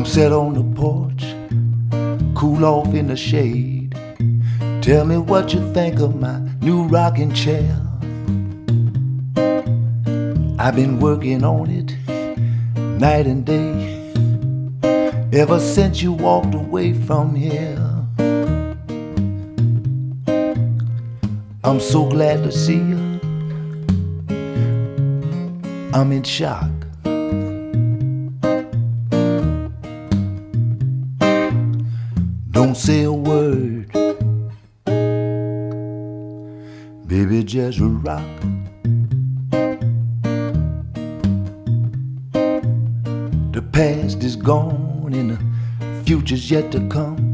I'm set on the porch, cool off in the shade. Tell me what you think of my new rocking chair. I've been working on it night and day ever since you walked away from here. I'm so glad to see you. I'm in shock. Don't say a word, baby, just rock. The past is gone and the future's yet to come.